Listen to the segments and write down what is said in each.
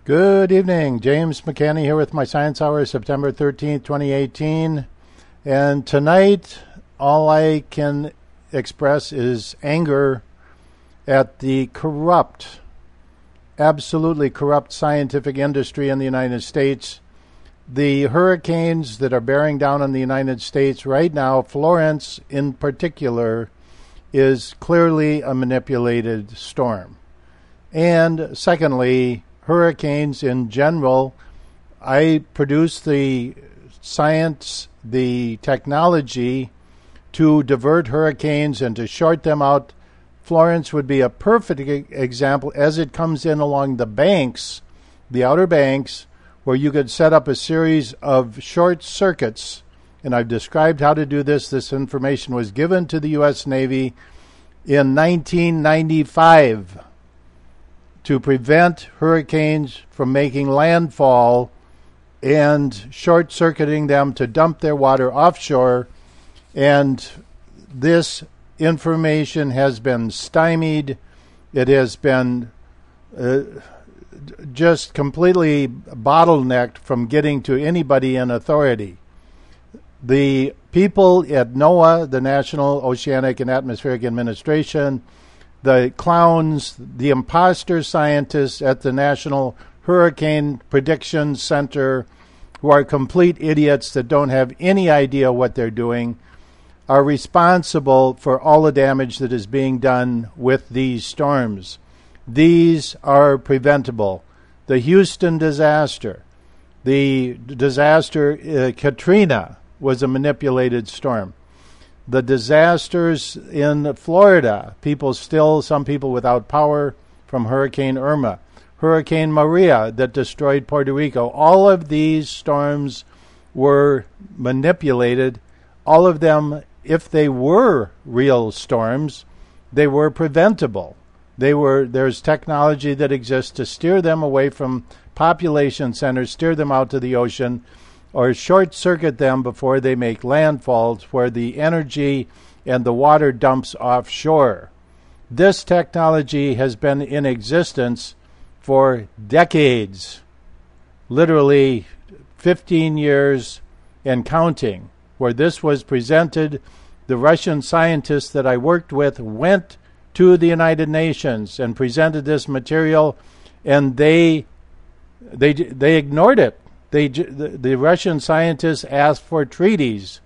Good evening. James McCanny here with my Science Hour, September 13th, 2018. And tonight, all I can express is anger at the corrupt, absolutely corrupt scientific industry in the United States. The hurricanes that are bearing down on the United States right now, Florence in particular, is clearly a manipulated storm. And secondly, hurricanes in general, I produce the science, the technology to divert hurricanes and to short them out. Florence would be a perfect example as it comes in along the banks, the outer banks, where you could set up a series of short circuits. And I've described how to do this. This information was given to the U.S. Navy in 1995. To prevent hurricanes from making landfall and short-circuiting them to dump their water offshore. And this information has been stymied. It has been just completely bottlenecked from getting to anybody in authority. The people at NOAA, the National Oceanic and Atmospheric Administration, the clowns, the imposter scientists at the National Hurricane Prediction Center, who are complete idiots that don't have any idea what they're doing, are responsible for all the damage that is being done with these storms. These are preventable. The Houston disaster, the disaster Katrina was a manipulated storm. The disasters in Florida, some people without power from Hurricane Irma, Hurricane Maria that destroyed Puerto Rico, all of these storms were manipulated. All of them, if they were real storms, they were preventable. There's technology that exists to steer them away from population centers, steer them out to the ocean, or short-circuit them before they make landfalls where the energy and the water dumps offshore. This technology has been in existence for decades, literally 15 years and counting. Where this was presented, the Russian scientists that I worked with went to the United Nations and presented this material, and they ignored it. The Russian scientists asked for treaties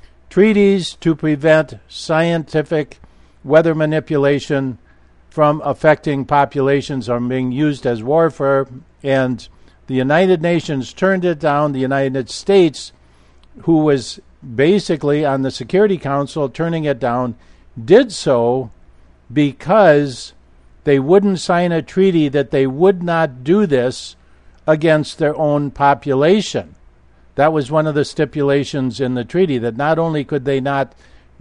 to prevent scientific weather manipulation from affecting populations or being used as warfare, and the United Nations turned it down. The United States, who was basically on the Security Council turning it down, did so because they wouldn't sign a treaty that they would not do this against their own population. That was one of the stipulations in the treaty, that not only could they not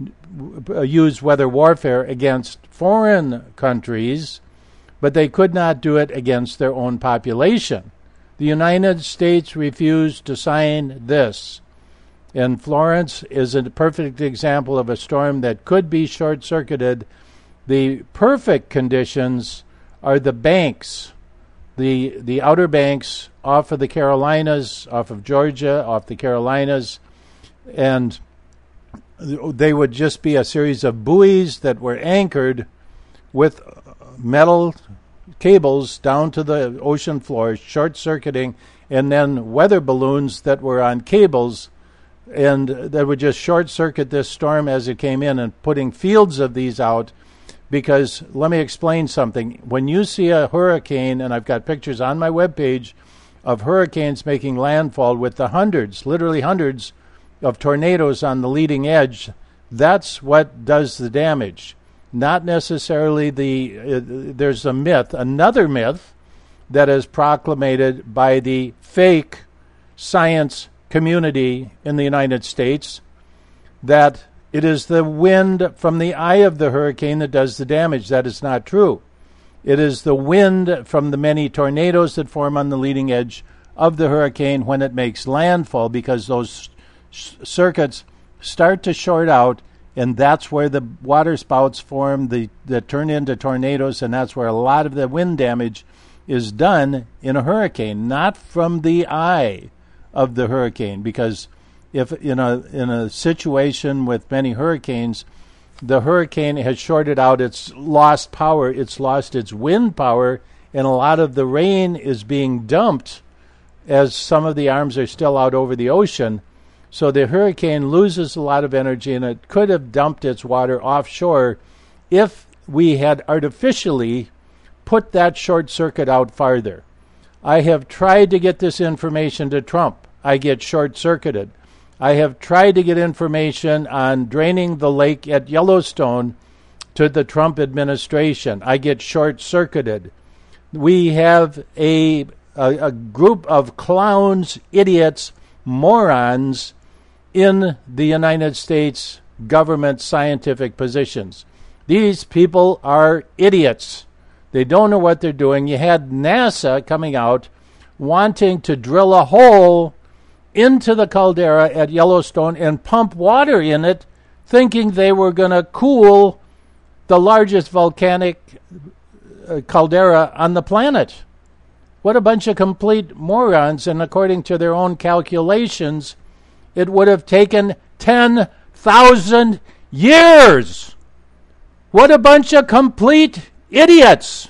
use weather warfare against foreign countries, but they could not do it against their own population. The United States refused to sign this. And Florence is a perfect example of a storm that could be short-circuited. The perfect conditions are the banks, the outer banks off of the Carolinas, off of Georgia, off the Carolinas, and they would just be a series of buoys that were anchored with metal cables down to the ocean floor, short-circuiting, and then weather balloons that were on cables, and that would just short-circuit this storm as it came in, and putting fields of these out. Because let me explain something. When you see a hurricane, and I've got pictures on my webpage of hurricanes making landfall with the literally hundreds of tornadoes on the leading edge, that's what does the damage. Not necessarily there's a myth, another myth that is proclamated by the fake science community in the United States, that it is the wind from the eye of the hurricane that does the damage. That is not true. It is the wind from the many tornadoes that form on the leading edge of the hurricane when it makes landfall, because those circuits start to short out, and that's where the water spouts form that turn into tornadoes, and that's where a lot of the wind damage is done in a hurricane, not from the eye of the hurricane. Because if in a situation with many hurricanes, the hurricane has shorted out, it's lost power, it's lost its wind power, and a lot of the rain is being dumped as some of the arms are still out over the ocean. So the hurricane loses a lot of energy, and it could have dumped its water offshore if we had artificially put that short circuit out farther. I have tried to get this information to Trump. I get short-circuited. I have tried to get information on draining the lake at Yellowstone to the Trump administration. I get short-circuited. We have a group of clowns, idiots, morons in the United States government scientific positions. These people are idiots. They don't know what they're doing. You had NASA coming out wanting to drill a hole into the caldera at Yellowstone and pump water in it, thinking they were going to cool the largest volcanic caldera on the planet. What a bunch of complete morons. And according to their own calculations, it would have taken 10,000 years. What a bunch of complete idiots.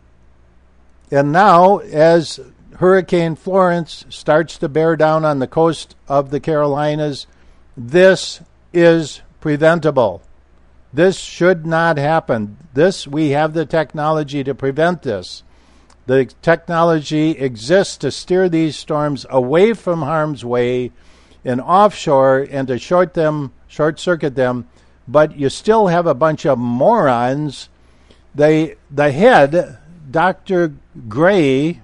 And now, as Hurricane Florence starts to bear down on the coast of the Carolinas, this is preventable. This should not happen. We have the technology to prevent this. The technology exists to steer these storms away from harm's way and offshore and to short-circuit them, but you still have a bunch of morons. The head, Dr. Gray,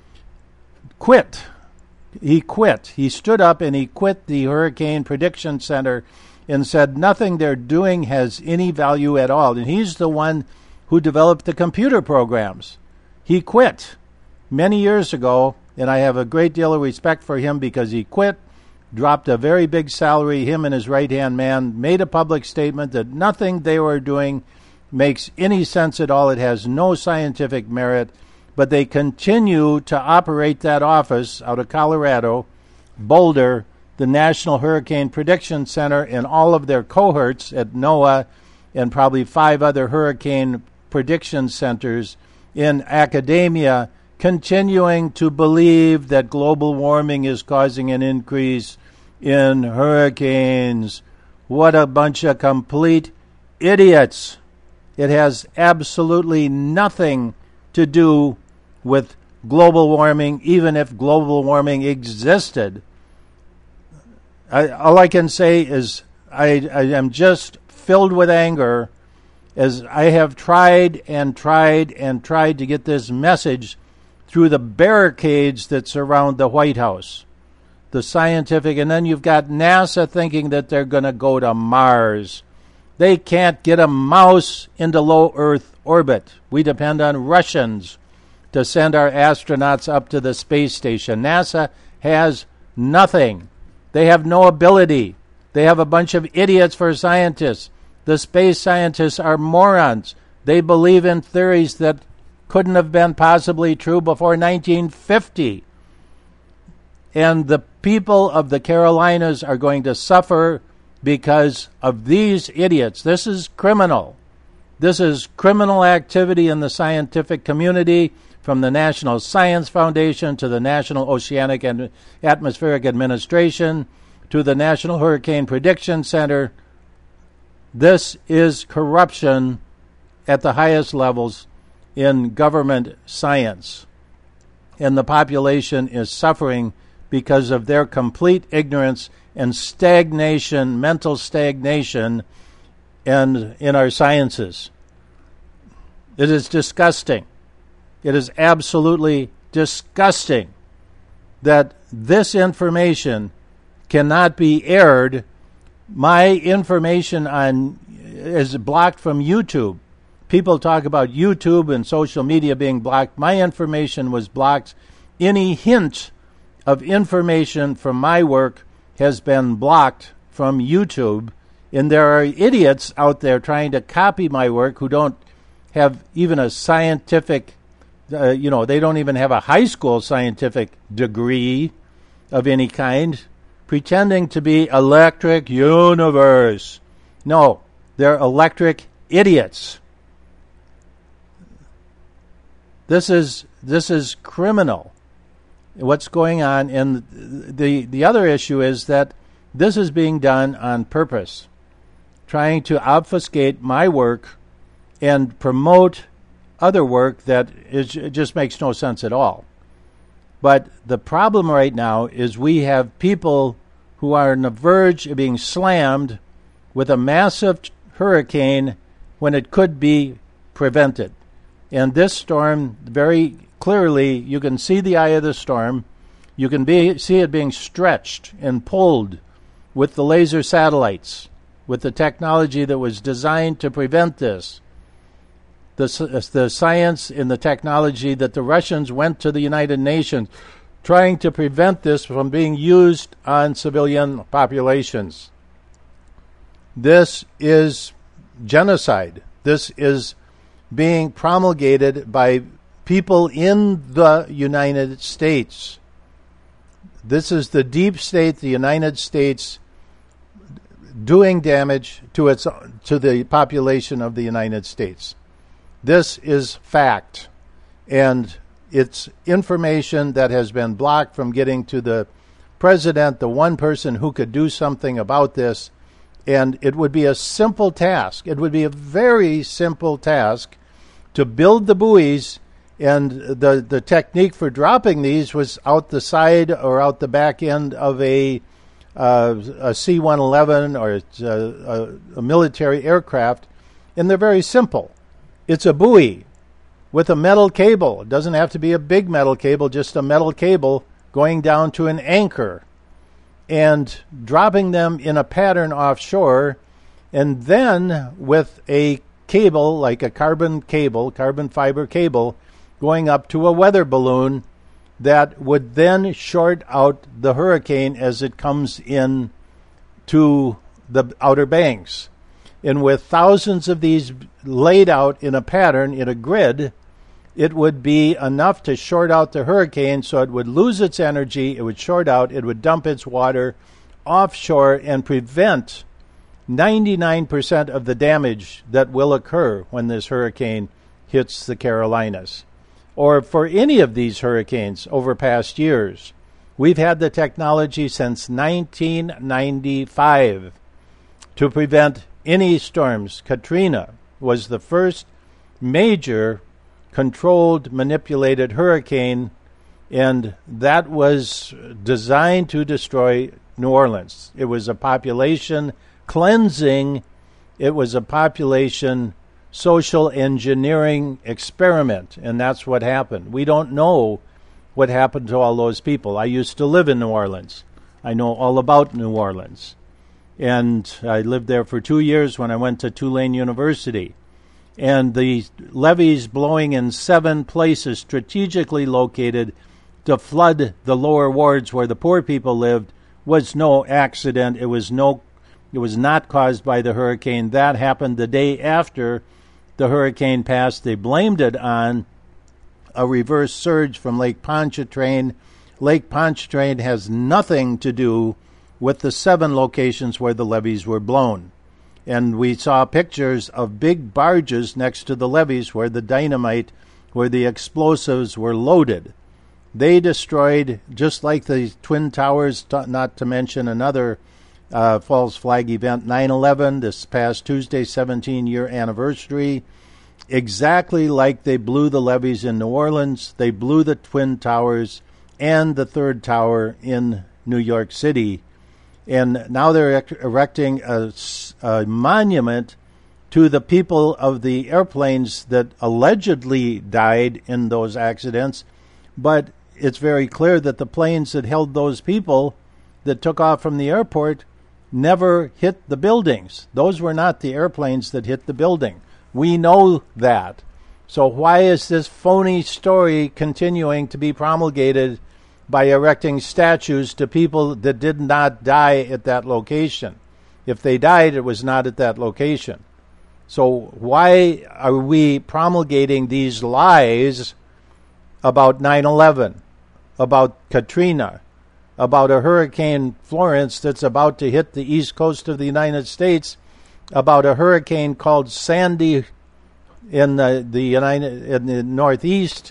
quit. He quit. He stood up and he quit the Hurricane Prediction Center and said nothing they're doing has any value at all. And he's the one who developed the computer programs. He quit many years ago, and I have a great deal of respect for him because he quit, dropped a very big salary, him and his right-hand man, made a public statement that nothing they were doing makes any sense at all. It has no scientific merit, but they continue to operate that office out of Colorado, Boulder, the National Hurricane Prediction Center, and all of their cohorts at NOAA and probably 5 other hurricane prediction centers in academia, continuing to believe that global warming is causing an increase in hurricanes. What a bunch of complete idiots. It has absolutely nothing to do with global warming, even if global warming existed. All I can say is I am just filled with anger as I have tried and tried and tried to get this message through the barricades that surround the White House, the scientific, and then you've got NASA thinking that they're going to go to Mars. They can't get a mouse into low Earth orbit. We depend on Russians to send our astronauts up to the space station. NASA has nothing. They have no ability. They have a bunch of idiots for scientists. The space scientists are morons. They believe in theories that couldn't have been possibly true before 1950. And the people of the Carolinas are going to suffer because of these idiots. This is criminal. This is criminal activity in the scientific community, from the National Science Foundation to the National Oceanic and Atmospheric Administration to the National Hurricane Prediction Center. This is corruption at the highest levels in government science. And the population is suffering because of their complete ignorance and stagnation, mental stagnation, and in our sciences. It is disgusting. It is absolutely disgusting that this information cannot be aired. My information is blocked from YouTube. People talk about YouTube and social media being blocked. My information was blocked. Any hint of information from my work has been blocked from YouTube. And there are idiots out there trying to copy my work who don't have even a scientific They don't even have a high school scientific degree of any kind, pretending to be electric universe. No, they're electric idiots. This is criminal. What's going on? And the other issue is that this is being done on purpose, trying to obfuscate my work and promote other work that it just makes no sense at all. But the problem right now is we have people who are on the verge of being slammed with a massive hurricane when it could be prevented. And this storm, very clearly, you can see the eye of the storm. You can see it being stretched and pulled with the laser satellites, with the technology that was designed to prevent this. The science and the technology that the Russians went to the United Nations trying to prevent this from being used on civilian populations. This is genocide. This is being promulgated by people in the United States. This is the deep state, the United States, doing damage to the population of the United States. This is fact, and it's information that has been blocked from getting to the president, the one person who could do something about this, and it would be a simple task. It would be a very simple task to build the buoys, and the technique for dropping these was out the side or out the back end of a C-111 or a military aircraft, and they're very simple. It's a buoy with a metal cable. It doesn't have to be a big metal cable, just a metal cable going down to an anchor and dropping them in a pattern offshore, and then with a cable, like a carbon fiber cable, going up to a weather balloon that would then short out the hurricane as it comes in to the Outer Banks. And with thousands of these laid out in a pattern, in a grid, it would be enough to short out the hurricane so it would lose its energy, it would short out, it would dump its water offshore and prevent 99% of the damage that will occur when this hurricane hits the Carolinas. Or for any of these hurricanes over past years. We've had the technology since 1995 to prevent any storms. Katrina was the first major controlled, manipulated hurricane, and that was designed to destroy New Orleans. It was a population cleansing. It was a population social engineering experiment, and that's what happened. We don't know what happened to all those people. I used to live in New Orleans. I know all about New Orleans. And I lived there for 2 years when I went to Tulane University. And the levees blowing in 7 places strategically located to flood the lower wards where the poor people lived was no accident. It was not caused by the hurricane. That happened the day after the hurricane passed. They blamed it on a reverse surge from Lake Pontchartrain. Lake Pontchartrain has nothing to do with the 7 locations where the levees were blown. And we saw pictures of big barges next to the levees where the dynamite, where the explosives were loaded. They destroyed, just like the Twin Towers, not to mention another false flag event, 9/11, this past Tuesday, 17-year anniversary. Exactly like they blew the levees in New Orleans, they blew the Twin Towers and the third tower in New York City. And now they're erecting a monument to the people of the airplanes that allegedly died in those accidents. But it's very clear that the planes that held those people that took off from the airport never hit the buildings. Those were not the airplanes that hit the building. We know that. So why is this phony story continuing to be promulgated by erecting statues to people that did not die at that location? If they died, it was not at that location. So why are we promulgating these lies about 9/11, about Katrina, about a Hurricane Florence that's about to hit the east coast of the United States, about a hurricane called Sandy in the Northeast,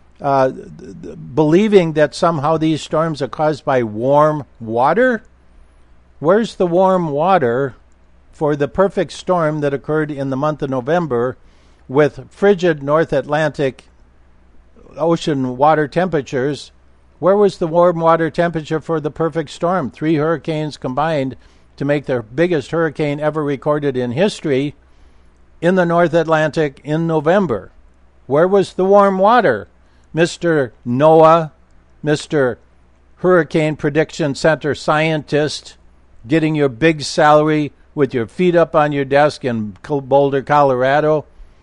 believing that somehow these storms are caused by warm water. Where's the warm water for the perfect storm that occurred in the month of November with frigid North Atlantic ocean water temperatures? Where was the warm water temperature for the perfect storm? 3 hurricanes combined to make the biggest hurricane ever recorded in history in the North Atlantic in November. Where was the warm water? Mr. NOAA, Mr. Hurricane Prediction Center scientist, getting your big salary with your feet up on your desk in Boulder, Colorado.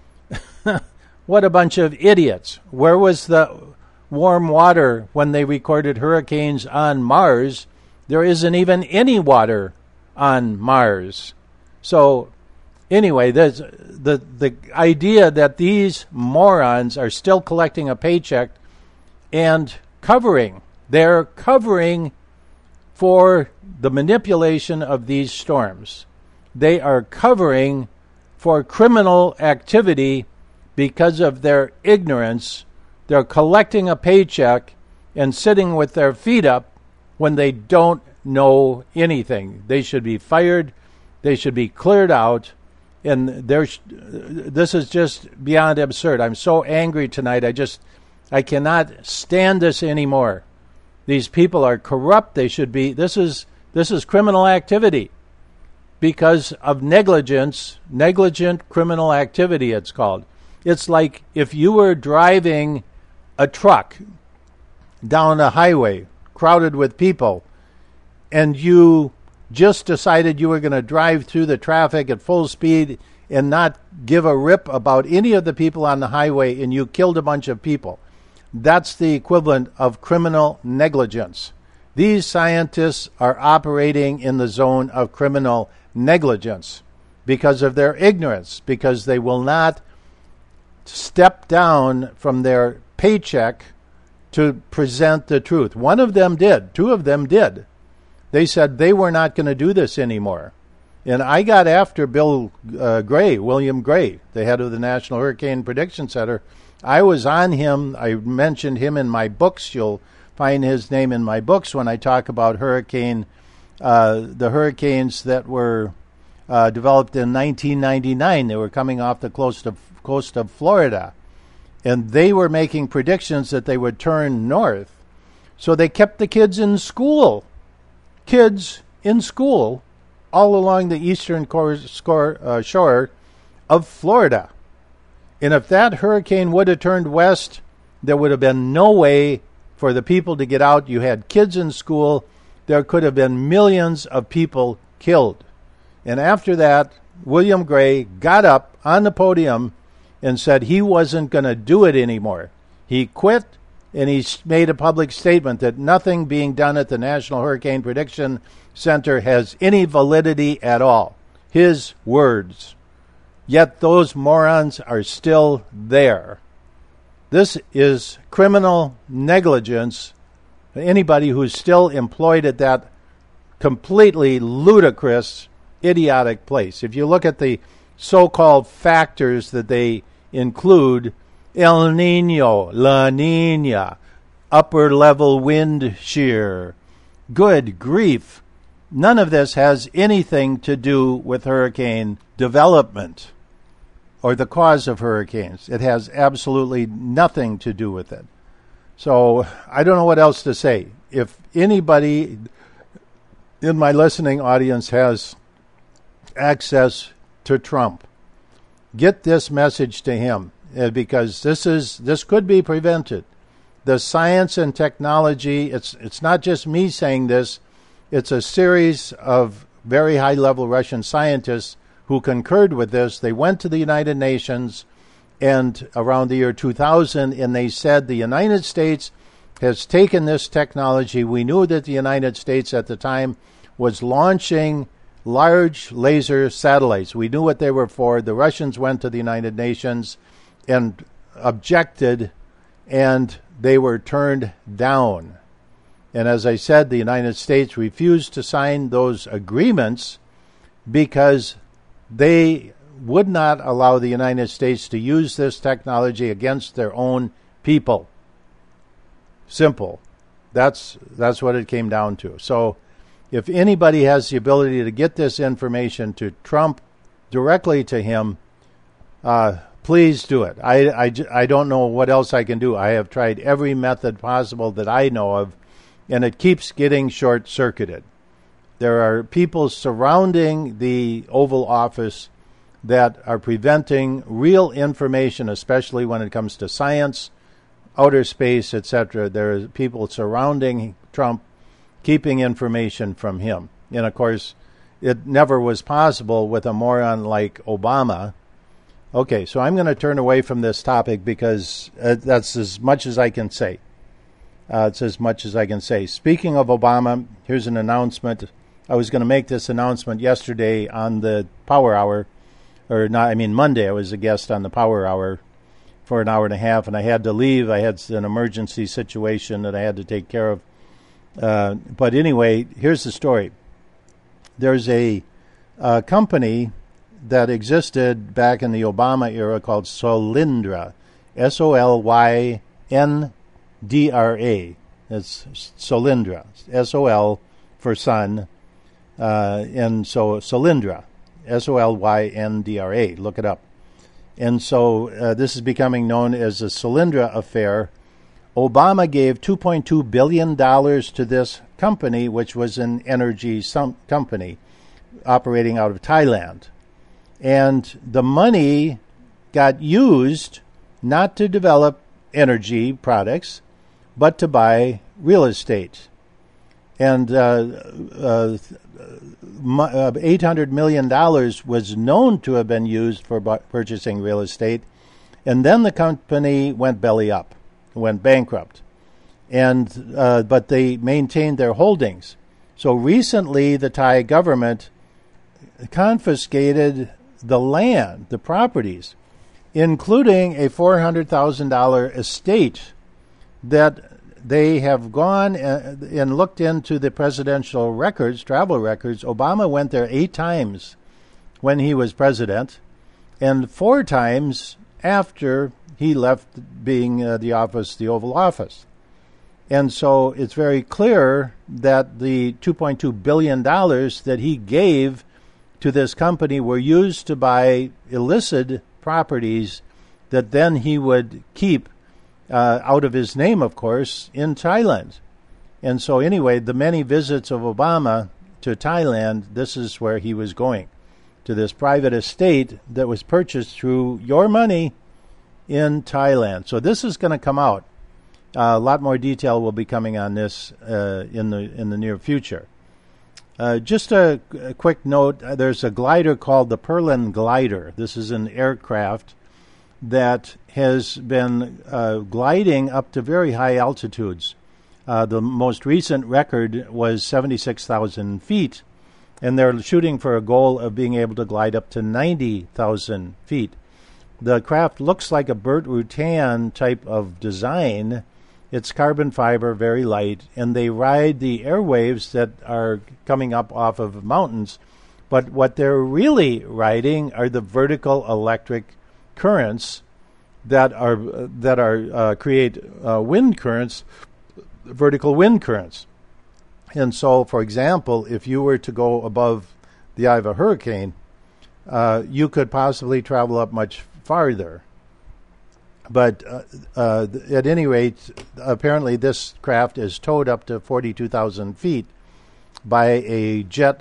What a bunch of idiots. Where was the warm water when they recorded hurricanes on Mars? There isn't even any water on Mars. So anyway, there's the idea that these morons are still collecting a paycheck and covering. They're covering for the manipulation of these storms. They are covering for criminal activity because of their ignorance. They're collecting a paycheck and sitting with their feet up when they don't know anything. They should be fired. They should be cleared out. And this is just beyond absurd. I'm so angry tonight. I cannot stand this anymore. These people are corrupt. They should be. This is criminal activity because of negligence, negligent criminal activity. It's called. It's like if you were driving a truck down a highway crowded with people, and you just decided you were going to drive through the traffic at full speed and not give a rip about any of the people on the highway, and you killed a bunch of people. That's the equivalent of criminal negligence. These scientists are operating in the zone of criminal negligence because of their ignorance, because they will not step down from their paycheck to present the truth. One of them did. 2 of them did. They said they were not going to do this anymore. And I got after Bill Gray, William Gray, the head of the National Hurricane Prediction Center. I was on him. I mentioned him in my books. You'll find his name in my books when I talk about the hurricanes that were developed in 1999. They were coming off the coast of Florida. And they were making predictions that they would turn north. So they kept the kids in school. Kids in school all along the eastern shore of Florida. And if that hurricane would have turned west, there would have been no way for the people to get out. You had kids in school. There could have been millions of people killed. And after that, William Gray got up on the podium and said he wasn't going to do it anymore. He quit, and he made a public statement that nothing being done at the National Hurricane Prediction Center has any validity at all. His words. Yet those morons are still there. This is criminal negligence. Anybody who's still employed at that completely ludicrous, idiotic place. If you look at the so-called factors that they include, El Nino, La Nina, upper level wind shear. Good grief. None of this has anything to do with hurricane development or the cause of hurricanes. It has absolutely nothing to do with it. So I don't know what else to say. If anybody in my listening audience has access to Trump, get this message to him, because this could be prevented. The science and technology, it's not just me saying this, it's a series of very high-level Russian scientists who concurred with this. They went to the United Nations and around the year 2000, and they said the United States has taken this technology. We knew that the United States at the time was launching large laser satellites. We knew what they were for. The Russians went to the United Nations and objected, and they were turned down. And as I said, the United States refused to sign those agreements because they would not allow the United States to use this technology against their own people. Simple. That's what it came down to. So if anybody has the ability to get this information to Trump directly to him, please do it. I don't know what else I can do. I have tried every method possible that I know of, and it keeps getting short-circuited. There are people surrounding the Oval Office that are preventing real information, especially when it comes to science, outer space, etc. There are people surrounding Trump, keeping information from him. And, of course, it never was possible with a moron like Obama. Okay, so I'm going to turn away from this topic because that's as much as I can say. It's as much as I can say. Speaking of Obama, here's an announcement. I was going to make this announcement yesterday on the Power Hour, Monday. I was a guest on the Power Hour for an hour and a half, and I had to leave. I had an emergency situation that I had to take care of. But anyway, here's the story. There's a company that existed back in the Obama era called Solyndra, Solyndraa. It's Solyndra, S-O-L for sun, and so Solyndra, Solyndra. Look it up. And so this is becoming known as the Solyndra affair. Obama gave $2.2 billion to this company, which was an energy company operating out of Thailand. And the money got used not to develop energy products, but to buy real estate. And $800 million was known to have been used for purchasing real estate. And then the company went belly up, went bankrupt. And but they maintained their holdings. So recently the Thai government confiscated the land, the properties, including a $400,000 estate that they have gone and looked into the presidential records, travel records. Obama went there 8 times when he was president and 4 times after he left being the Oval Office. And so it's very clear that the $2.2 billion that he gave to this company were used to buy illicit properties that then he would keep out of his name, of course, in Thailand. And so anyway, the many visits of Obama to Thailand, this is where he was going, to this private estate that was purchased through your money in Thailand. So this is going to come out. A lot more detail will be coming on this in the near future. Just a quick note, there's a glider called the Perlin Glider. This is an aircraft that has been gliding up to very high altitudes. The most recent record was 76,000 feet, and they're shooting for a goal of being able to glide up to 90,000 feet. The craft looks like a Burt Rutan type of design. It's carbon fiber, very light, and they ride the airwaves that are coming up off of mountains. But what they're really riding are the vertical electric currents that create wind currents, vertical wind currents. And so, for example, if you were to go above the eye of a hurricane, you could possibly travel up much farther. But at any rate, apparently this craft is towed up to 42,000 feet by a jet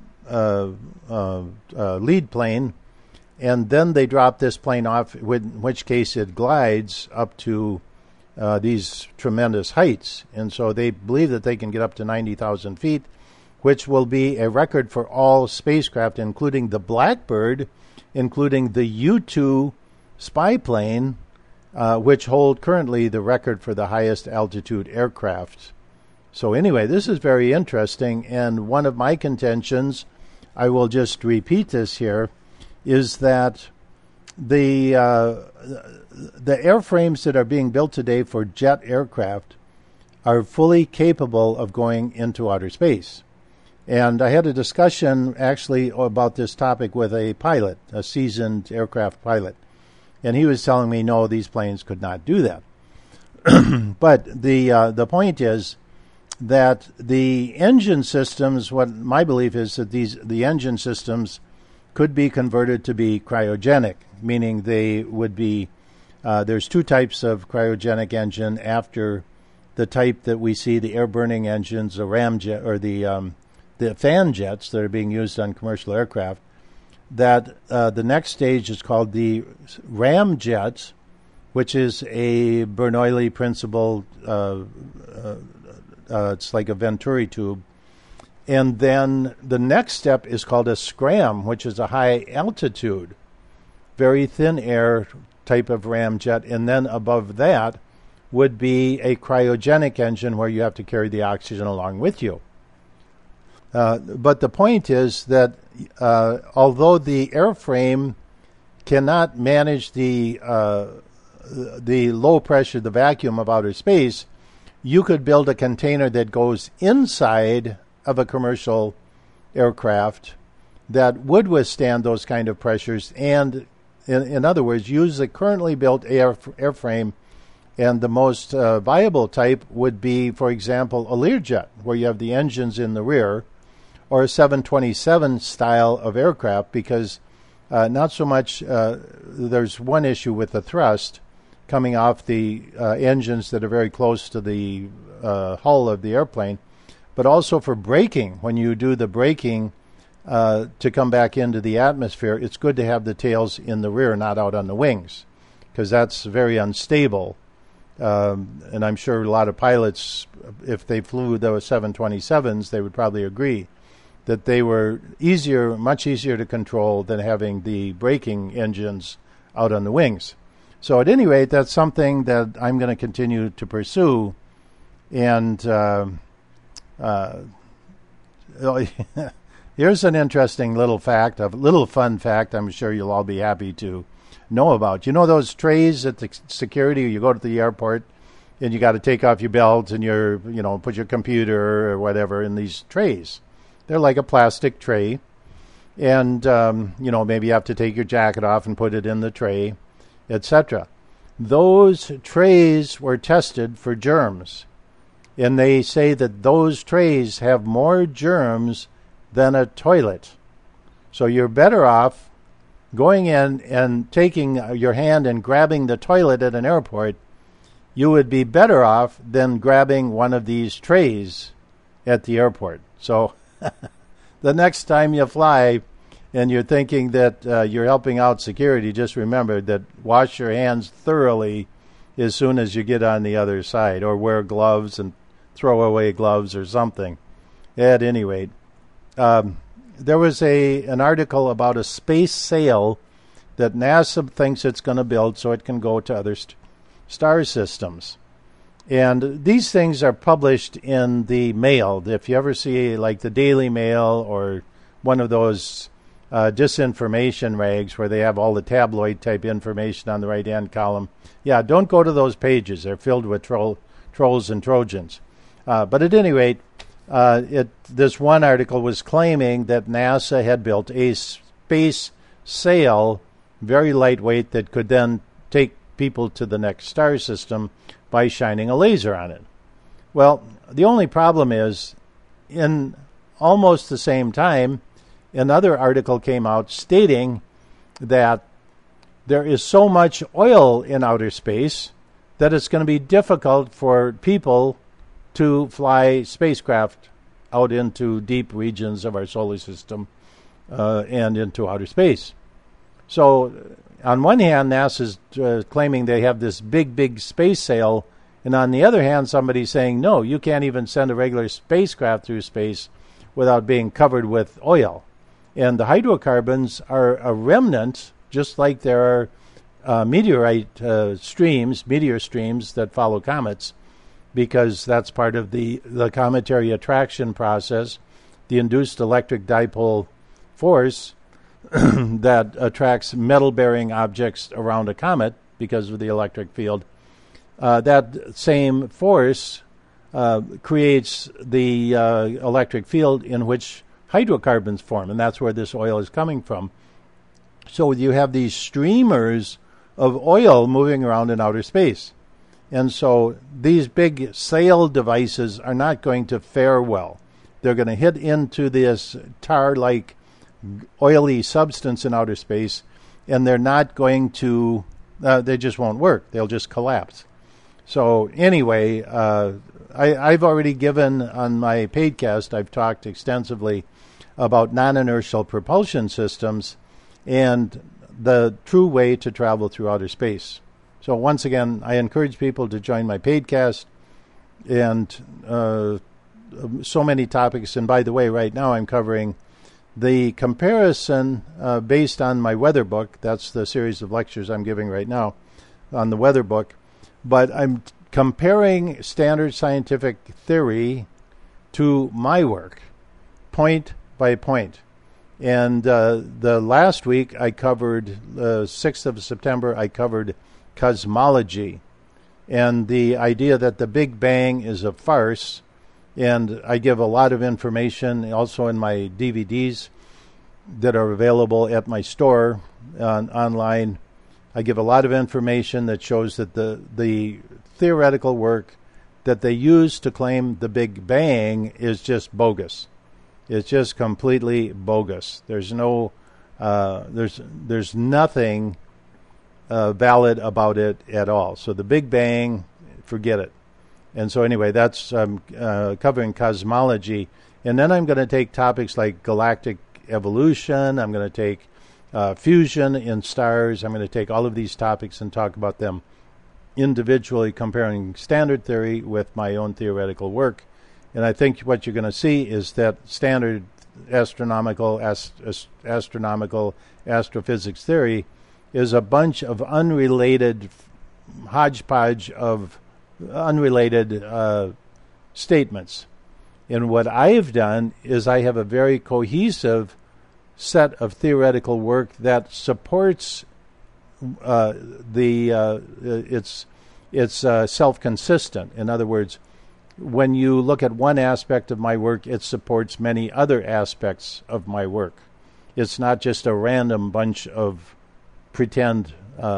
lead plane, and then they drop this plane off, in which case it glides up to these tremendous heights. And so they believe that they can get up to 90,000 feet, which will be a record for all spacecraft, including the Blackbird, including the U-2 spy plane, which hold currently the record for the highest altitude aircraft. So anyway, this is very interesting, and one of my contentions, I will just repeat this here, is that the airframes that are being built today for jet aircraft are fully capable of going into outer space. And I had a discussion actually about this topic with a pilot, a seasoned aircraft pilot. And he was telling me, no, these planes could not do that. But the point is that the engine systems, what my belief is that the engine systems could be converted to be cryogenic, meaning they would be, there's two types of cryogenic engine after the type that we see, the air-burning engines, the ramjet, or the fan jets that are being used on commercial aircraft, that the next stage is called the ramjets, which is a Bernoulli principle. It's like a Venturi tube. And then the next step is called a scram, which is a high altitude, very thin air type of ramjet. And then above that would be a cryogenic engine where you have to carry the oxygen along with you. But the point is that although the airframe cannot manage the low pressure, the vacuum of outer space, you could build a container that goes inside of a commercial aircraft that would withstand those kind of pressures and, in other words, use the currently built airframe. And the most viable type would be, for example, a Learjet, where you have the engines in the rear, or a 727 style of aircraft, because not so much, there's one issue with the thrust coming off the engines that are very close to the hull of the airplane, but also for braking. When you do the braking to come back into the atmosphere, it's good to have the tails in the rear, not out on the wings, because that's very unstable. And I'm sure a lot of pilots, if they flew those 727s, they would probably agree that they were much easier to control than having the braking engines out on the wings. So at any rate, that's something that I'm going to continue to pursue. And here's an interesting little fact, a little fun fact I'm sure you'll all be happy to know about. You know those trays at the security, you go to the airport and you got to take off your belt and put your computer or whatever in these trays. They're like a plastic tray. And, maybe you have to take your jacket off and put it in the tray, etc. Those trays were tested for germs. And they say that those trays have more germs than a toilet. So you're better off going in and taking your hand and grabbing the toilet at an airport. You would be better off than grabbing one of these trays at the airport. So the next time you fly and you're thinking that you're helping out security, just remember that wash your hands thoroughly as soon as you get on the other side, or wear gloves and throw away gloves or something. At any rate, there was an article about a space sail that NASA thinks it's going to build so it can go to other star systems. And these things are published in the Mail. If you ever see like the Daily Mail or one of those disinformation rags where they have all the tabloid type information on the right-hand column, yeah, don't go to those pages. They're filled with trolls and Trojans. But at any rate, this one article was claiming that NASA had built a space sail, very lightweight, that could then take people to the next star system by shining a laser on it. Well, the only problem is, in almost the same time, another article came out stating that there is so much oil in outer space that it's going to be difficult for people to fly spacecraft out into deep regions of our solar system and into outer space. So on one hand, NASA's claiming they have this big space sail, and on the other hand, somebody's saying, no, you can't even send a regular spacecraft through space without being covered with oil. And the hydrocarbons are a remnant, just like there are meteor streams that follow comets, because that's part of the cometary attraction process, the induced electric dipole force. that attracts metal-bearing objects around a comet because of the electric field. That same force creates the electric field in which hydrocarbons form, and that's where this oil is coming from. So you have these streamers of oil moving around in outer space. And so these big sail devices are not going to fare well. They're going to hit into this tar-like oily substance in outer space, and they're not going to, they just won't work. They'll just collapse. So anyway, I've already given on my Paidcast, I've talked extensively about non-inertial propulsion systems and the true way to travel through outer space. So once again, I encourage people to join my Paidcast, and so many topics. And by the way, right now I'm covering the comparison based on my weather book. That's the series of lectures I'm giving right now on the weather book. But I'm comparing standard scientific theory to my work, point by point. And the last week I covered, 6th of September, I covered cosmology and the idea that the Big Bang is a farce. And I give a lot of information also in my DVDs that are available at my store online. I give a lot of information that shows that the theoretical work that they use to claim the Big Bang is just bogus. It's just completely bogus. There's no, there's nothing valid about it at all. So the Big Bang, forget it. And so anyway, that's covering cosmology. And then I'm going to take topics like galactic evolution. I'm going to take fusion in stars. I'm going to take all of these topics and talk about them individually, comparing standard theory with my own theoretical work. And I think what you're going to see is that standard astronomical astrophysics theory is a bunch of unrelated hodgepodge of unrelated statements. And what I've done is I have a very cohesive set of theoretical work that supports it's self-consistent. In other words, when you look at one aspect of my work, it supports many other aspects of my work. It's not just a random bunch of pretend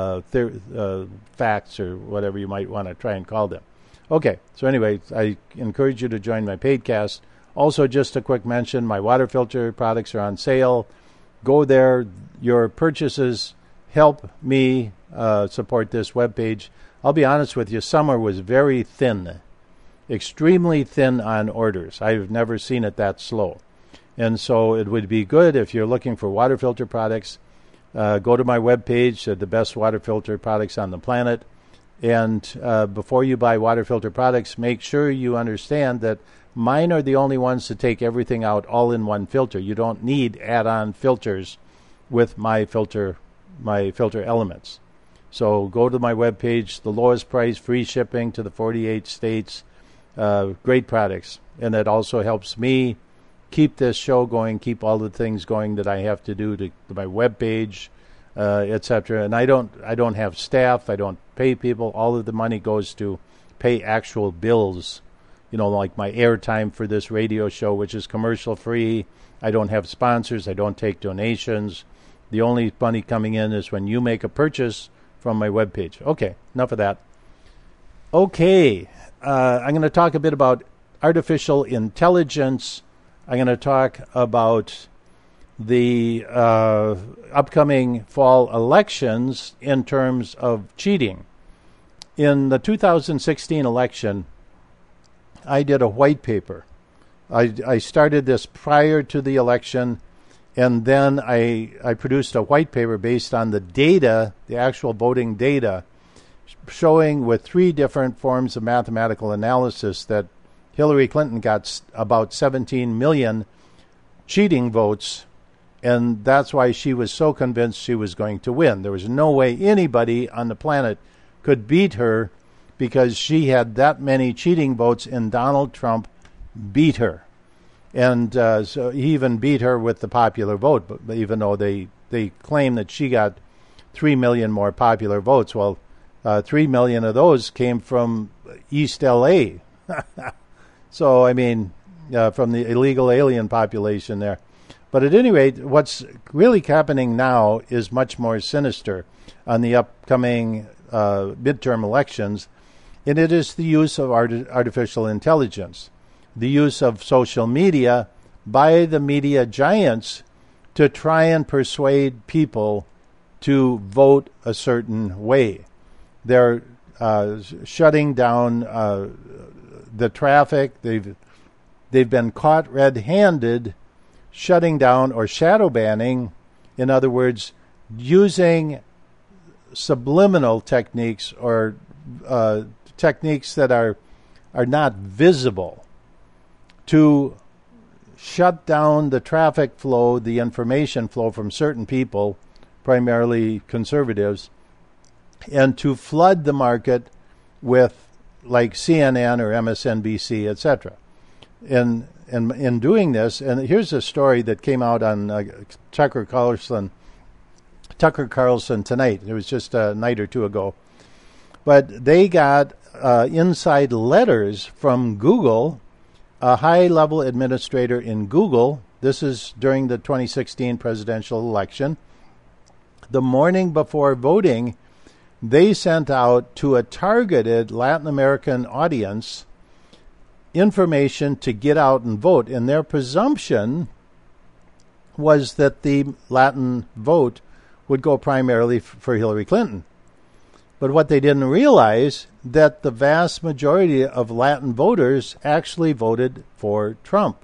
facts or whatever you might want to try and call them. Okay, so anyway, I encourage you to join my Paidcast. Also, just a quick mention, my water filter products are on sale. Go there. Your purchases help me support this webpage. I'll be honest with you, summer was very thin, extremely thin on orders. I've never seen it that slow. And so it would be good if you're looking for water filter products, go to my webpage, the best water filter products on the planet. And before you buy water filter products, make sure you understand that mine are the only ones to take everything out all in one filter. You don't need add-on filters with my filter elements. So go to my webpage, the lowest price, free shipping to the 48 states, great products. And it also helps me keep this show going, keep all the things going that I have to do to my webpage, etc. And I don't have staff. I don't pay people. All of the money goes to pay actual bills. You know, like my airtime for this radio show, which is commercial free. I don't have sponsors. I don't take donations. The only money coming in is when you make a purchase from my webpage. Okay, enough of that. Okay, I'm going to talk a bit about artificial intelligence. I'm going to talk about the upcoming fall elections in terms of cheating. In the 2016 election, I did a white paper. I started this prior to the election, and then I produced a white paper based on the data, the actual voting data, showing with 3 different forms of mathematical analysis that Hillary Clinton got about 17 million cheating votes, and that's why she was so convinced she was going to win. There was no way anybody on the planet could beat her because she had that many cheating votes, and Donald Trump beat her. And so he even beat her with the popular vote, but even though they claim that she got 3 million more popular votes. Well, 3 million of those came from East L.A. So, I mean, from the illegal alien population there. But at any rate, what's really happening now is much more sinister on the upcoming midterm elections, and it is the use of artificial intelligence, the use of social media by the media giants to try and persuade people to vote a certain way. They're shutting down the traffic. They've been caught red-handed shutting down or shadow banning, in other words, using subliminal techniques or techniques that are not visible to shut down the traffic flow, the information flow from certain people, primarily conservatives, and to flood the market with like CNN or MSNBC, etc. And in doing this, and here's a story that came out on Tucker Carlson tonight. It was just a night or two ago. But they got inside letters from Google, a high-level administrator in Google. This is during the 2016 presidential election. The morning before voting, they sent out to a targeted Latin American audience information to get out and vote. And their presumption was that the Latin vote would go primarily for Hillary Clinton. But what they didn't realize, that the vast majority of Latin voters actually voted for Trump.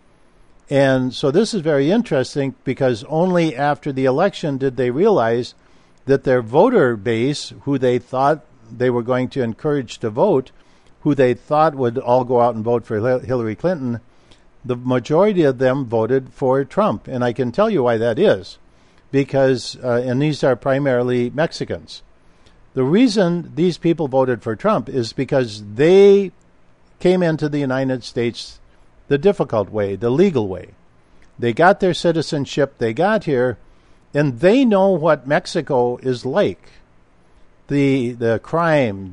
And so this is very interesting, because only after the election did they realize that their voter base, who they thought they were going to encourage to vote, who they thought would all go out and vote for Hillary Clinton, the majority of them voted for Trump. And I can tell you why that is, because, and these are primarily Mexicans. The reason these people voted for Trump is because they came into the United States the difficult way, the legal way. They got their citizenship, they got here, and they know what Mexico is like. The crime,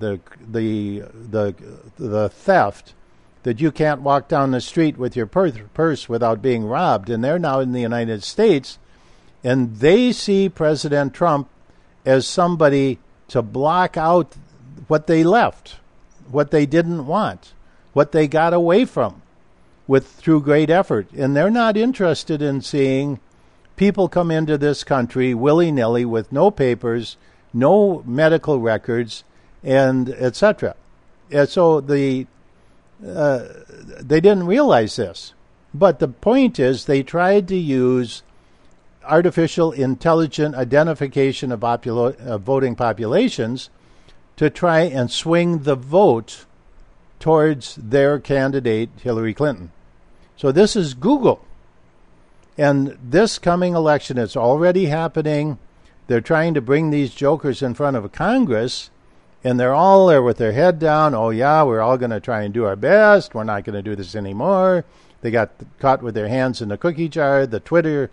the theft, that you can't walk down the street with your purse without being robbed. And they're now in the United States, and they see President Trump as somebody to block out what they left, what they didn't want, what they got away from through great effort. And they're not interested in seeing people come into this country willy-nilly with no papers, no medical records, and etc. And so they didn't realize this. But the point is, they tried to use artificial intelligent identification of voting populations to try and swing the vote towards their candidate, Hillary Clinton. So this is Google. And this coming election, it's already happening. They're trying to bring these jokers in front of Congress, and they're all there with their head down. Oh, yeah, we're all going to try and do our best. We're not going to do this anymore. They got caught with their hands in the cookie jar. The tweeter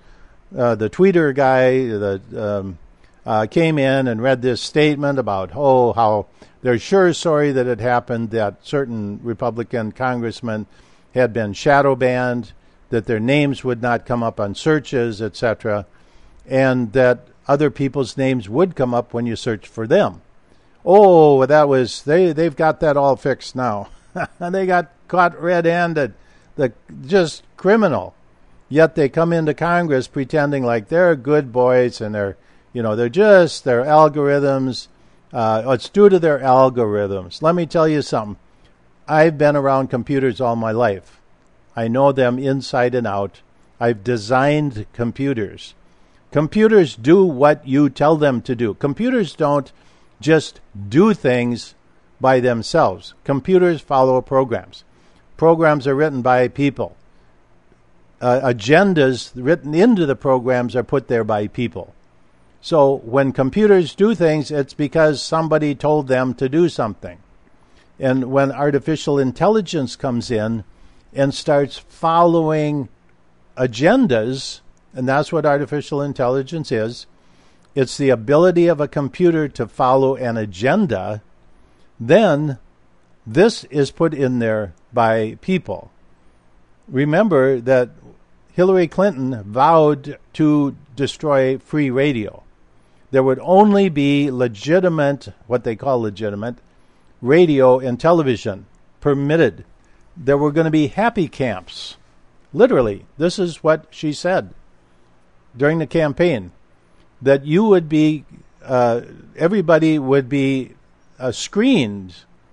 guy came in and read this statement about, how they're sure sorry that it happened, that certain Republican congressmen had been shadow banned, that their names would not come up on searches, etc., and that other people's names would come up when you search for them. Oh, they've got that all fixed now. They got caught red-handed, just criminal. Yet they come into Congress pretending like they're good boys, and they're just their algorithms. It's due to their algorithms. Let me tell you something. I've been around computers all my life. I know them inside and out. I've designed computers. Computers do what you tell them to do. Computers don't just do things by themselves. Computers follow programs. Programs are written by people. Agendas written into the programs are put there by people. So when computers do things, it's because somebody told them to do something. And when artificial intelligence comes in, and starts following agendas, and that's what artificial intelligence is. It's the ability of a computer to follow an agenda. Then this is put in there by people. Remember that Hillary Clinton vowed to destroy free radio. There would only be legitimate, what they call legitimate, radio and television permitted. There were going to be happy camps. Literally, this is what she said during the campaign, that you would be, everybody would be screened,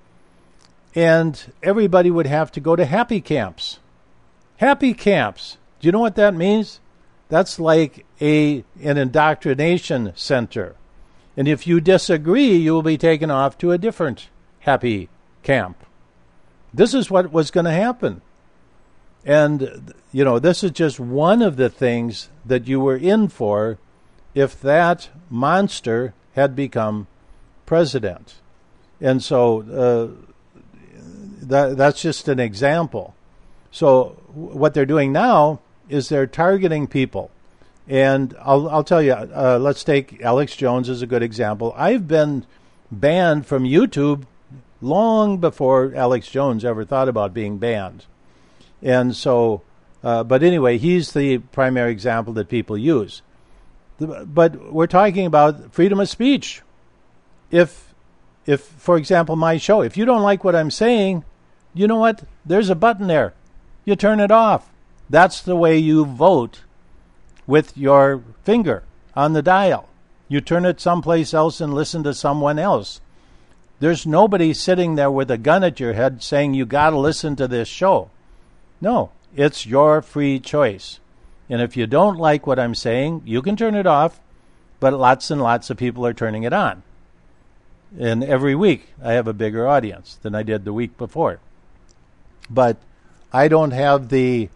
and everybody would have to go to happy camps. Happy camps. Do you know what that means? That's like an indoctrination center. And if you disagree, you will be taken off to a different happy camp. This is what was going to happen. And, this is just one of the things that you were in for if that monster had become president. And so that's just an example. So what they're doing now is they're targeting people. And I'll tell you, let's take Alex Jones as a good example. I've been banned from YouTube long before Alex Jones ever thought about being banned. And so, but anyway, he's the primary example that people use. But we're talking about freedom of speech. If, for example, my show, if you don't like what I'm saying, you know what? There's a button there. You turn it off. That's the way you vote with your finger on the dial. You turn it someplace else and listen to someone else. There's nobody sitting there with a gun at your head saying you got to listen to this show. No, it's your free choice. And if you don't like what I'm saying, you can turn it off, but lots and lots of people are turning it on. And every week I have a bigger audience than I did the week before. But I don't have the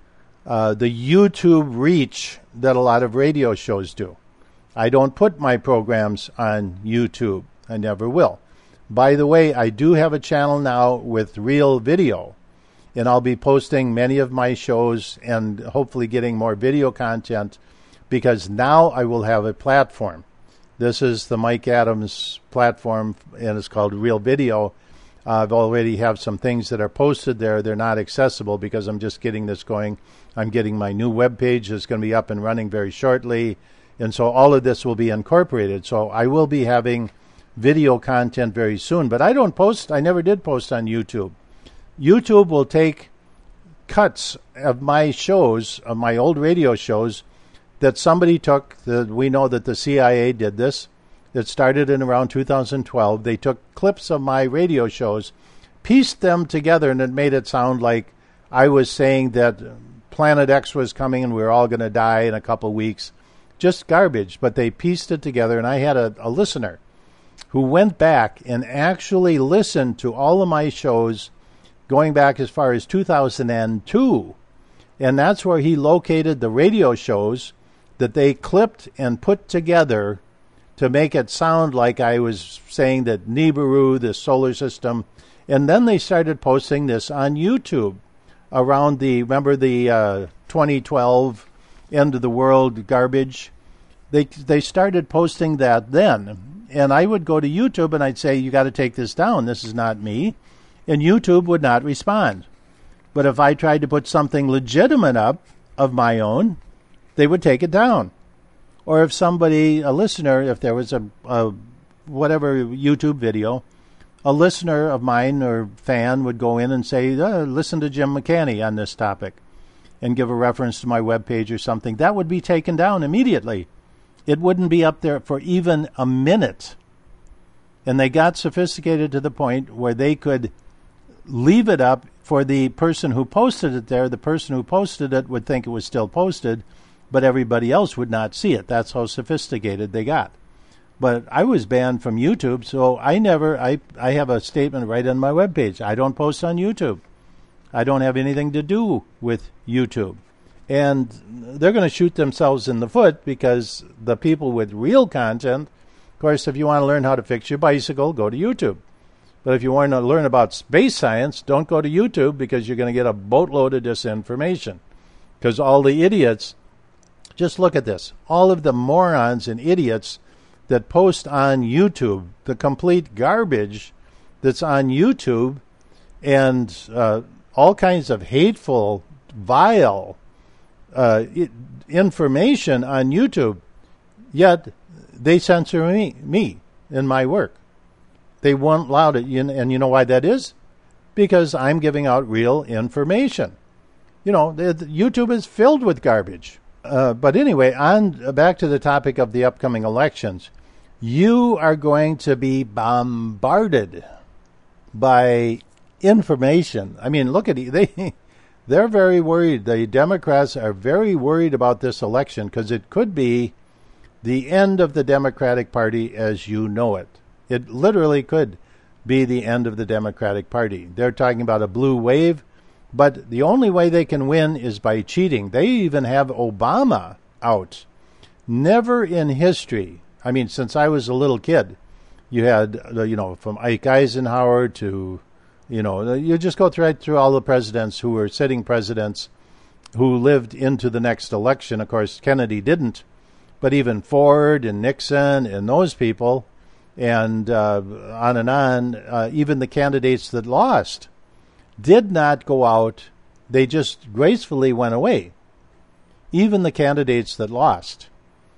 YouTube reach that a lot of radio shows do. I don't put my programs on YouTube. I never will. By the way, I do have a channel now with Real Video, and I'll be posting many of my shows and hopefully getting more video content, because now I will have a platform. This is the Mike Adams platform, and it's called Real Video. I've already have some things that are posted there. They're not accessible because I'm just getting this going. I'm getting my new webpage that's going to be up and running very shortly. And so all of this will be incorporated. So I will be having video content very soon. But I don't post. I never did post on YouTube. YouTube will take cuts of my shows, of my old radio shows, that somebody took. We know that the CIA did this. It started in around 2012. They took clips of my radio shows, pieced them together, and it made it sound like I was saying that Planet X was coming and we were all going to die in a couple weeks. Just garbage. But they pieced it together, and I had a listener who went back and actually listened to all of my shows going back as far as 2002. And that's where he located the radio shows that they clipped and put together to make it sound like I was saying that Nibiru, the solar system. And then they started posting this on YouTube around remember the 2012 end of the world garbage? They started posting that then. And I would go to YouTube and I'd say, you got to take this down. This is not me. And YouTube would not respond. But if I tried to put something legitimate up of my own, they would take it down. Or if somebody, a listener, if there was a whatever YouTube video, a listener of mine or fan would go in and say, listen to Jim McCanny on this topic, and give a reference to my webpage or something, that would be taken down immediately. It wouldn't be up there for even a minute. And they got sophisticated to the point where they could leave it up for the person who posted it there. The person who posted it would think it was still posted, but everybody else would not see it. That's how sophisticated they got. But I was banned from YouTube, so I have a statement right on my webpage. I don't post on YouTube. I don't have anything to do with YouTube. And they're going to shoot themselves in the foot, because the people with real content, of course, if you want to learn how to fix your bicycle, go to YouTube. But if you want to learn about space science, don't go to YouTube, because you're going to get a boatload of disinformation. Because all the idiots, just look at this, all of the morons and idiots that post on YouTube, the complete garbage that's on YouTube, and all kinds of hateful, vile information on YouTube, yet they censor me in my work. They won't allow it. And you know why that is? Because I'm giving out real information. YouTube is filled with garbage. But anyway, back to the topic of the upcoming elections. You are going to be bombarded by information. I mean, look at it. They're very worried. The Democrats are very worried about this election, because it could be the end of the Democratic Party as you know it. It literally could be the end of the Democratic Party. They're talking about a blue wave, but the only way they can win is by cheating. They even have Obama out. Never in history, I mean, since I was a little kid, you had, from Ike Eisenhower to, you just go right through all the presidents who were sitting presidents who lived into the next election. Of course, Kennedy didn't, but even Ford and Nixon and those people, and on, even the candidates that lost did not go out. They just gracefully went away. Even the candidates that lost.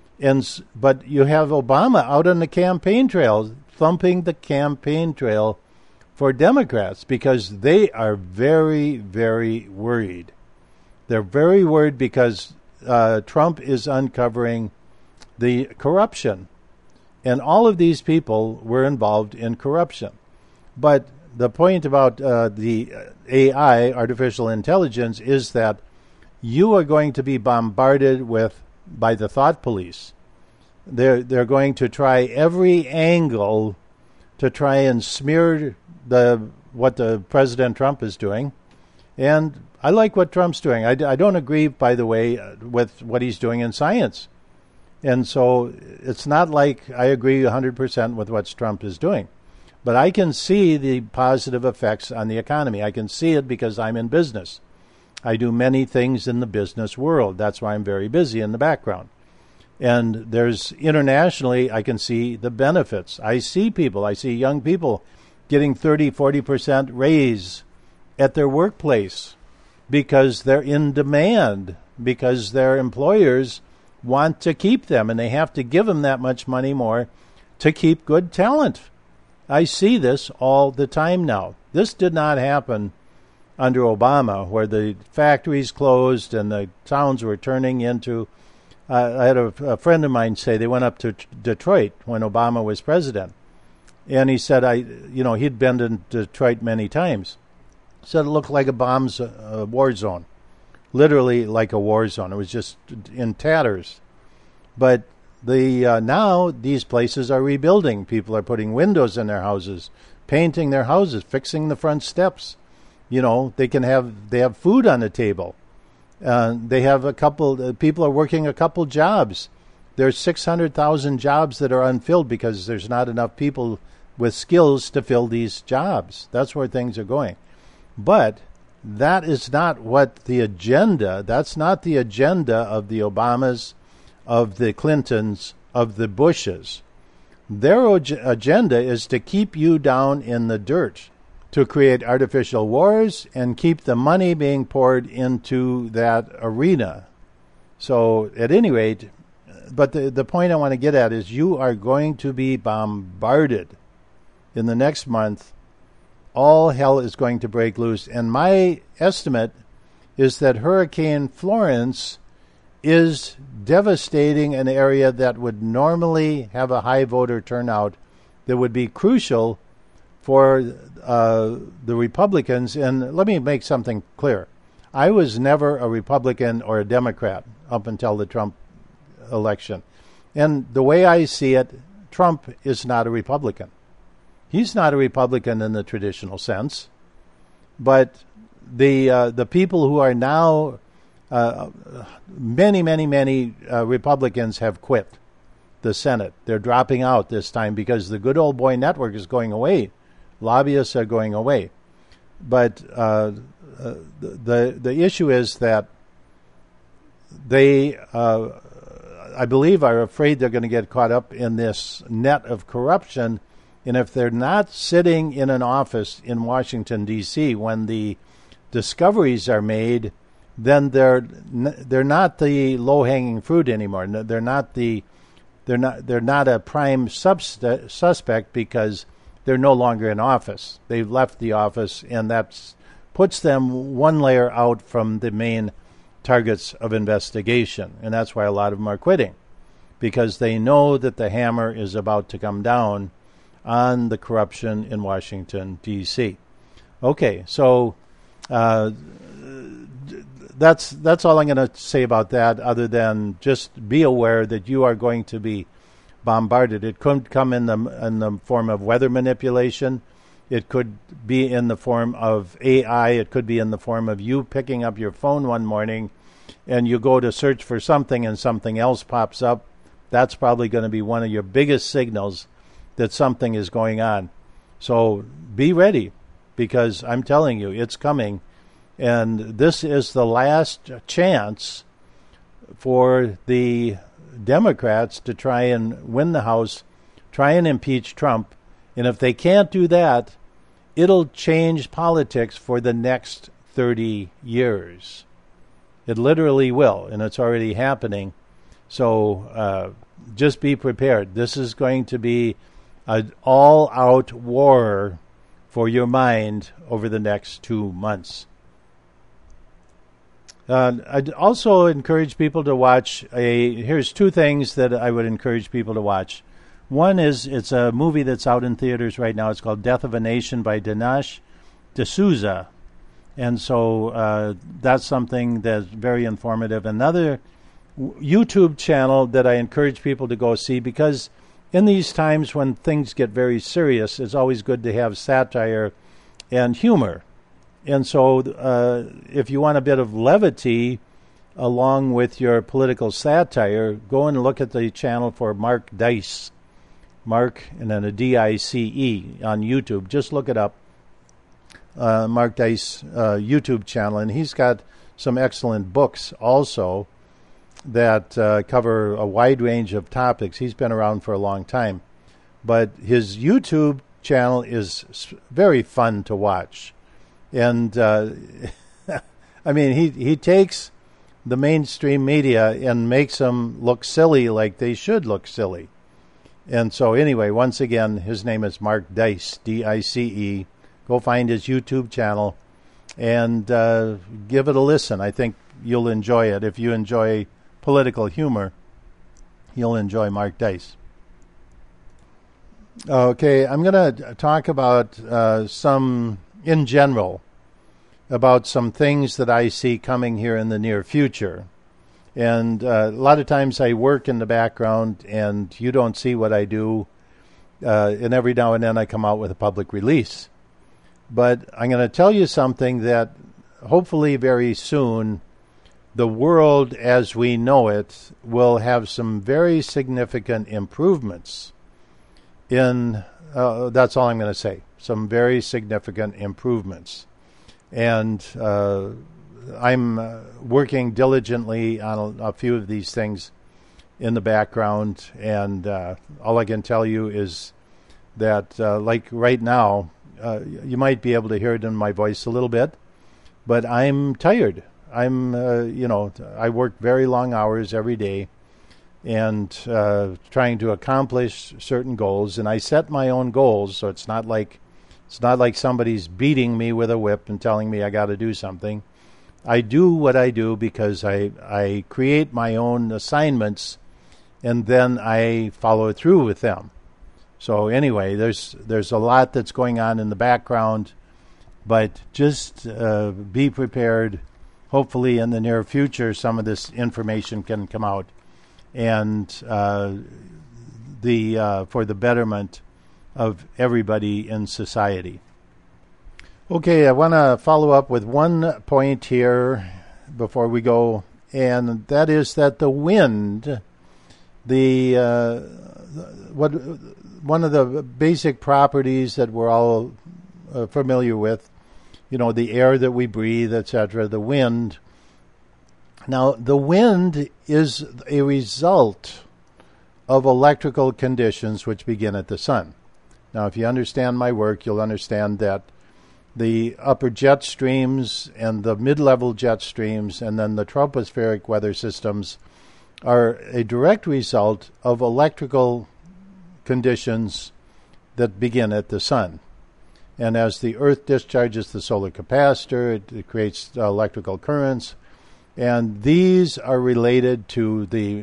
But you have Obama out on the campaign trail, thumping the campaign trail for Democrats, because they are very, very worried. They're very worried because Trump is uncovering the corruption. And all of these people were involved in corruption. But the point about the AI, artificial intelligence, is that you are going to be bombarded by the thought police. They're going to try every angle to try and smear what the President Trump is doing. And I like what Trump's doing. I don't agree, by the way, with what he's doing in science. And so it's not like I agree 100% with what Trump is doing. But I can see the positive effects on the economy. I can see it because I'm in business. I do many things in the business world. That's why I'm very busy in the background. And there's internationally, I can see the benefits. I see young people getting 30, 40% raise at their workplace because they're in demand, because their employers want to keep them, and they have to give them that much money more to keep good talent. I see this all the time now. This did not happen under Obama, where the factories closed and the towns were turning into... I had a friend of mine say they went up to Detroit when Obama was president, and he said, he'd been to Detroit many times. Said it looked like a war zone. Literally like a war zone. It was just in tatters. But now these places are rebuilding. People are putting windows in their houses, painting their houses, fixing the front steps. They have food on the table. They have people are working a couple jobs. There's 600,000 jobs that are unfilled because there's not enough people with skills to fill these jobs. That's where things are going. But that is not that's not the agenda of the Obamas, of the Clintons, of the Bushes. Their agenda is to keep you down in the dirt, to create artificial wars and keep the money being poured into that arena. So at any rate, but the point I want to get at is you are going to be bombarded in the next month. All hell is going to break loose. And my estimate is that Hurricane Florence is devastating an area that would normally have a high voter turnout, that would be crucial for the Republicans. And let me make something clear. I was never a Republican or a Democrat up until the Trump election. And the way I see it, Trump is not a Republican. He's not a Republican in the traditional sense. But the people who are now, many Republicans have quit the Senate. They're dropping out this time because the good old boy network is going away Lobbyists are going away. But the issue is that they, I believe, are afraid they're going to get caught up in this net of corruption. And if they're not sitting in an office in Washington, D.C. when the discoveries are made, then they're not the low-hanging fruit anymore. They're not a prime suspect because they're no longer in office. They've left the office, and that puts them one layer out from the main targets of investigation. And that's why a lot of them are quitting, because they know that the hammer is about to come down on the corruption in Washington, D.C. Okay, so that's all I'm going to say about that, other than just be aware that you are going to be bombarded. It could come in the form of weather manipulation. It could be in the form of AI. It could be in the form of you picking up your phone one morning and you go to search for something and something else pops up. That's probably going to be one of your biggest signals that something is going on. So be ready, because I'm telling you, it's coming. And this is the last chance for the Democrats to try and win the House, try and impeach Trump. And if they can't do that, it'll change politics for the next 30 years. It literally will, and it's already happening. So just be prepared. This is going to be an all-out war for your mind over the next 2 months. I'd also encourage people to watch here's two things that I would encourage people to watch. One is, it's a movie that's out in theaters right now. It's called Death of a Nation by Dinesh D'Souza. And so that's something that's very informative. Another YouTube channel that I encourage people to go see, because in these times when things get very serious, it's always good to have satire and humor. And so if you want a bit of levity along with your political satire, go and look at the channel for Mark Dice. Mark, and then a D-I-C-E on YouTube. Just look it up. Mark Dice YouTube channel. And he's got some excellent books also that cover a wide range of topics. He's been around for a long time. But his YouTube channel is very fun to watch. And, I mean, he takes the mainstream media and makes them look silly like they should look silly. And so anyway, once again, his name is Mark Dice, D-I-C-E. Go find his YouTube channel and give it a listen. I think you'll enjoy it. If you enjoy political humor, you'll enjoy Mark Dice. Okay, I'm going to talk about in general, about some things that I see coming here in the near future. And a lot of times I work in the background and you don't see what I do. And every now and then I come out with a public release. But I'm going to tell you something that hopefully very soon the world as we know it will have some very significant improvements in, that's all I'm going to say, some very significant improvements. And I'm working diligently on a few of these things in the background, and all I can tell you is that, like right now, you might be able to hear it in my voice a little bit, but I'm tired. I work very long hours every day and trying to accomplish certain goals, and I set my own goals, so it's not like somebody's beating me with a whip and telling me I got to do something. I do what I do because I create my own assignments, and then I follow through with them. So anyway, there's a lot that's going on in the background, but just be prepared. Hopefully in the near future, some of this information can come out, and for the betterment of everybody in society. Okay, I want to follow up with one point here before we go, and that is that the wind, one of the basic properties that we're all familiar with, the air that we breathe, etc., the wind. Now, the wind is a result of electrical conditions which begin at the sun. Now, if you understand my work, you'll understand that the upper jet streams and the mid-level jet streams and then the tropospheric weather systems are a direct result of electrical conditions that begin at the sun. And as the Earth discharges the solar capacitor, it creates electrical currents, and these are related to the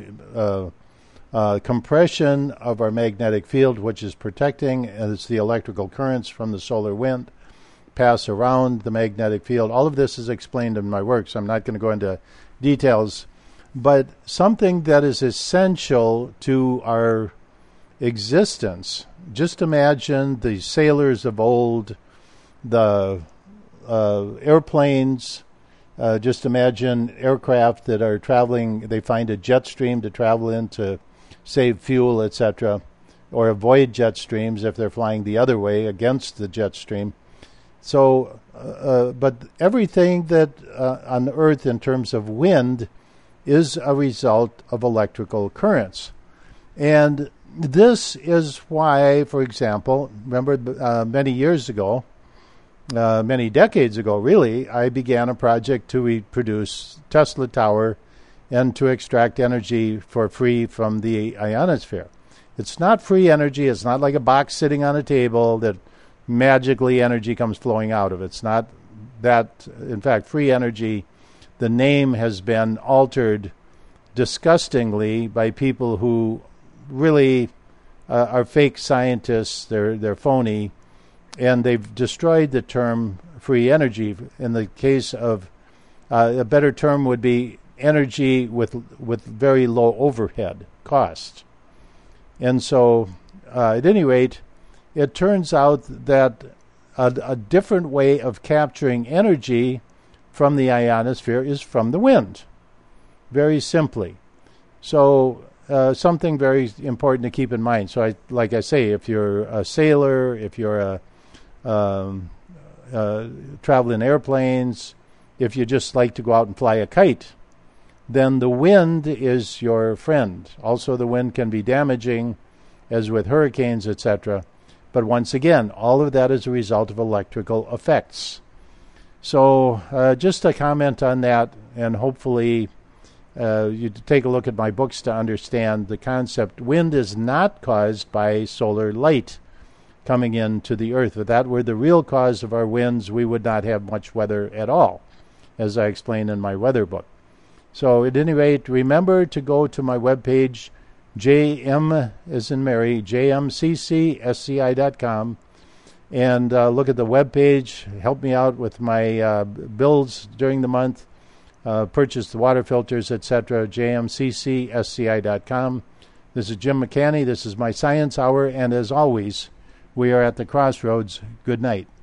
compression of our magnetic field, which is protecting as the electrical currents from the solar wind pass around the magnetic field. All of this is explained in my work, so I'm not going to go into details. But something that is essential to our existence, just imagine the sailors of old, the airplanes, just imagine aircraft that are traveling, they find a jet stream to travel in to save fuel, etc., or avoid jet streams if they're flying the other way against the jet stream. So, but everything that on Earth in terms of wind is a result of electrical currents. And this is why, for example, remember many years ago, many decades ago really, I began a project to reproduce Tesla Tower and to extract energy for free from the ionosphere. It's not free energy. It's not like a box sitting on a table that magically energy comes flowing out of. It's not that. In fact, free energy, the name has been altered disgustingly by people who really are fake scientists. They're phony, and they've destroyed the term free energy. In the case of a better term would be energy with very low overhead cost. And so, at any rate, it turns out that a different way of capturing energy from the ionosphere is from the wind, very simply. So something very important to keep in mind. So like I say, if you're a sailor, if you're travel in airplanes, if you just like to go out and fly a kite, then the wind is your friend. Also, the wind can be damaging, as with hurricanes, etc., but once again, all of that is a result of electrical effects. So just a comment on that, and hopefully you take a look at my books to understand the concept. Wind is not caused by solar light coming into the Earth. If that were the real cause of our winds, we would not have much weather at all, as I explain in my weather book. So at any rate, remember to go to my webpage, JM as in Mary, jmccsci.com, and look at the webpage. Help me out with my bills during the month. Purchase the water filters, etc. jmccsci.com. This is Jim McCanney. This is my Science Hour, and as always, we are at the crossroads. Good night.